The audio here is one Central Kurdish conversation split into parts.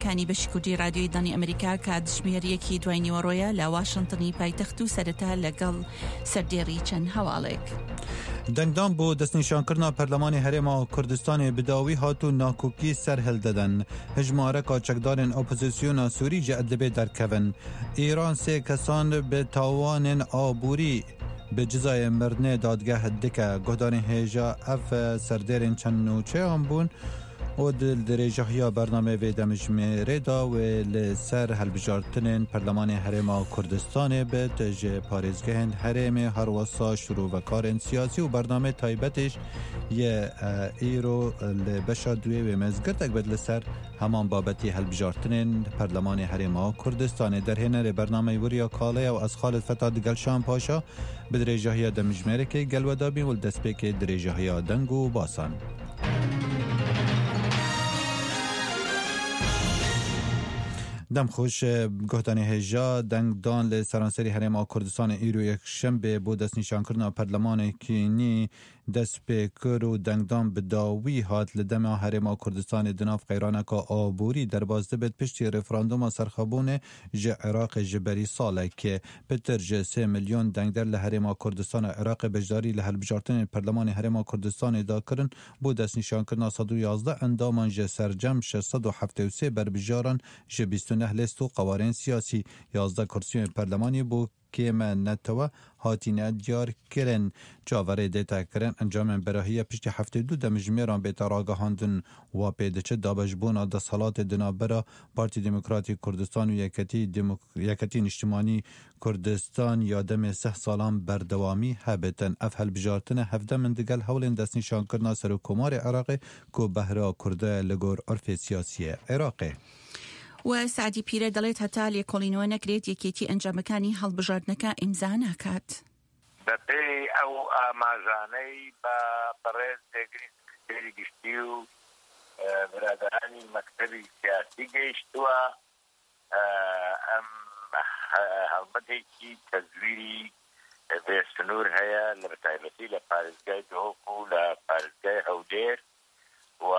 کانی بەشی کوردی رادیۆی دانی ئەمریکا کاتژمێریەکی دوای نیوەڕۆیە لە واشنتنی پایتەخت و سەرەتا لەگەڵ سەردێڕی چەند هەواڵێک. دەنگدان بۆ دەستنیشانکردنا پەرلەمانی هەرێما کوردستانی بداوی هاتو ناکۆکی سەر هەڵدەدەن. هژمارەکە چەکدارên ئۆپۆزیسیۆنا سووری جە ئەدەبێ دەرکەون. ئێران سێ کەسان بە تاوانên ئابووری به جزای مرنه دادگاه دکه گهدارین هیجا اف سردرین چند نوچه هم بون و دل درجه ها برنامه و دمجمه دا و لسر هلبجارتنین پرلمان حرم کردستان به تجه پارزگهن حرم هر واسا شروع و کار سیاسی و برنامه تایبتش یه ایرو لبشا دوی و مزگرد اک بدل سر همان بابتی هلبجارتنین پرلمان حرم کردستان در هنر برنامه وریا کاله و از خالد فتاد گلشان پاشا به درجه ها دمجمه که گلودابی و دسپیک درجه ها دنگو باسان. دم خوش گهتانی هجا دنگدان لسرانسری حرم کردستان ایرو یک شنبه بو دست نشان کردن پرلمان کینی دست پیکر و دنگدان بداوی هات لدم حرم کردستان دناف قیرانک آبوری در بازده بید پشتی رفراندوم سرخبون جه عراق جبری ساله که پتر جه 3 میلیون دنگدر لحرم کردستان عراق بجداری لحل بجارتن پرلمان حرم کردستان دا کرن بو دست نشان کردن 111 اندامان جه سرجم 673 بر بجاران جه 29 لیست و قوارین سیاسی 11 کرسی پرلمانی بو که من نتوه هاتین دیار کرن جاوره دیتا کرن انجام براهی پشت 72 دمجمیران بیتا راگهاندن و پیدچه دابجبون دا صلات دنابرا پارتی دموکراتی کردستان و یکتی نشتمانی کردستان یادم 3 سالان بردوامی هبتن افهل بجارتن 17 من دگل حول دست نشان کرنا سر کمار عراق که بهرا کرده لگور عرف سیاسی عراقه. و سعدی پیره دەڵێت هەتا لێکۆڵینەوە نەکرێت یەکێتی ئەنجامەکانی هەڵبژاردنەکە ئیمزا ناکات. بەپێ ئەو ئاماژانەی بە بەڕێز سێگری گشتی و برادرانی مەکتەبی سیاسی گەیشتووە ئەم هەڵبەتێکی تەزویری بێسنوور هەیە لە بەتایبەتی لە پارێزگای دهۆک و لە پارێزگای هەولێر و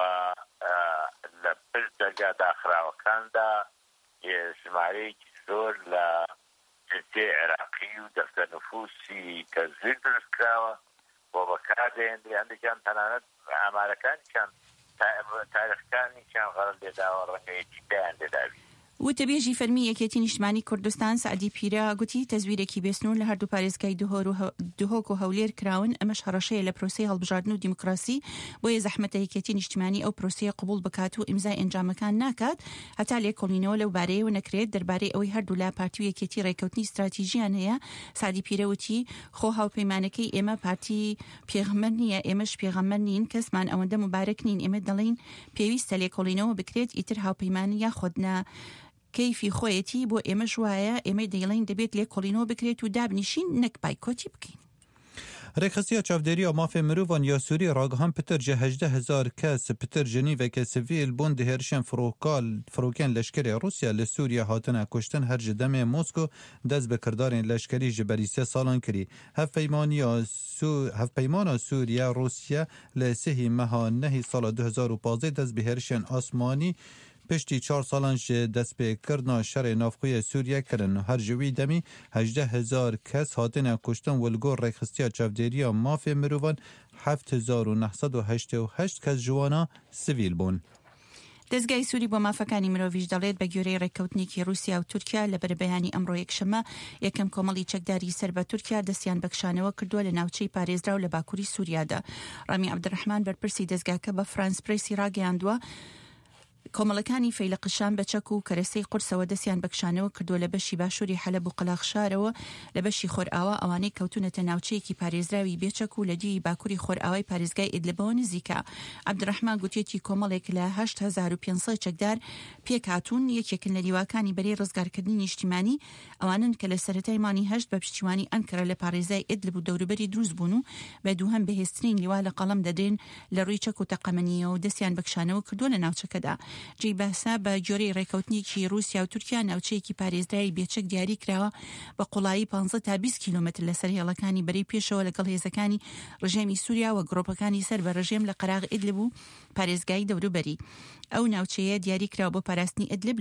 لە پشت دەرگا داخراوەکاندا ژمارەیەکی زۆر لە جێگەی عێراقی و دەفتەر نفوسی تەزویر دروستکراوە بۆ بەکاردێنرێ هەندێکیان تەنانەت ئامارەکانیان تاریخەکانیان غەڵەت لێداوە ڕەنگەیەکی دایان لێداوی. وتەبێژی فەرمی یەکێتی نیشتمانی کوردستان سعدی پیرە گوتی تەزویرێکی بێسنوور لە هەردوو پارێزگای دهۆک و هەولێر کراون ئەمەش هەڕەشەیە لە پرۆسەی هەڵبژاردن و دیموکراسی بۆیە زەحمەتە یەکێتی نیشتمانی ئەو پرۆسەیە قبول بکات و ئیمزای ئەنجامەکان ناکات هەتا لێکۆڵینەوە لەو بارەیەوە نەکرێت دەربارەی ئەوەی هەردوو لا پارتی و یەکێتی ڕێکەوتنی استراتیژیان هەیە. سعدی پیرە وتی خۆ هاوپەیمانەکەی ئێمە پارتی پێغەمبەر نییە ئێمەش پێغەمبەر نین کەسمان ئەوەندە مبارەک نین ئێمە دەڵێن پێویستە لێکۆڵینەوە بکرێت ئیتر هاوپەیمانی یا خۆدنا کەیفی خۆیەتی بۆ ئێمەش وایە ئێمە دەیڵین دەبێت لێکۆڵینەوە بکرێت و دابنیشین نەک پایکۆتی بکەین. رخصتیا چاودێری مافێ مرۆڤان یا سووری ڕاگەهان پتر جە 18,000 کەس پتر جنیڤێکە سڤیل بوون دهێرشێن فڕۆکێن لەشکری رووسیا لە سووریا هاتنە کوشتن هەر ji demê Moskô dest bi kirdarên leşkerî ji berî 3 salan kirî. Hevpeymana Sûriya Rûsya li sihî meha nehî sala 2015 dest bi hêrişên asmanî پشتی 4 سالان شه دست به کردن شر نافخوی سوریه کردن هر جوی دمی 18,000 کس هاتن کشتن ولگور رخصتیا چاودێری مافی مروان 7,988 کس جوانا سیویل بون. دەستگای سووری بۆ مافەکانی مرۆڤیش دەڵێت بە گوێرەی ڕێککەوتنێکی رووسیا و تورکیا لە بەربەیانی ئەمڕۆ یەکشەمە یەکەم کۆمەڵی چەکداری سەر بە تورکیا دەستیان بەکشانەوە کردووە لە ناوچەی پارێزراو لە باکووری سووریادا. ڕامی عەبدوڕەحمان بەرپرسی دەستگاکە بە فرانس پرێسی ڕاگەیاندووە کۆمەڵەکانی فەیلەقشان بە چەک و کەرەسەی قورسەوە دەستیان بەکشانەوە کردووە لە بەشی باشووری حەلەب و قەلاخشارەوە لە بەشی خۆرئاوا ئەوانەی کەوتونەتە ناوچەیەکی پارێزراوی بێچەک و لە دیوی باکووری خۆرئاوای پارێزگای ئیدلبەوە نزیکە. عەبدوڕەحمان گوتێتی کۆمەڵێک لە 8,500 چەکدار پێکهاتوون یەکێکن لە لیواکانی بەرەی ڕزگارکردنی نیشتیمانی ئەوانن کە لە سەرەتای مانی هەشت بە پشتیوانی ئەنکەرە لە پارێزای ئیدلب و دەوروبەری دروست بوون و بە دووهەم بەهێزترین لیوا لە قەڵەم دەدرێن لە ڕووی چەک و تەقەمەنیەوە و دەستیان بەکشانەوە کردووە لە ناوچەکەدا. جێی باسا بە گوێرەی ڕێکەوتنێکی رووسیا و تورکیا ناوچەیەکی پارێزرایی بێچەک دیاری کراوە بە قوڵایی 15 تا 20 کیلومتر لەسەر هێڵەکانی بەرەی پێشەوە لەگەڵ هێزەکانی ڕژێمی سووریا و گڕۆپەکانی سەر بە ڕژێم لە قەراغ ئیدلب و پارێزگای دەوروبەری. ئەو ناوچەیە دیاری کراوە بۆ پاراستنی ئیدلب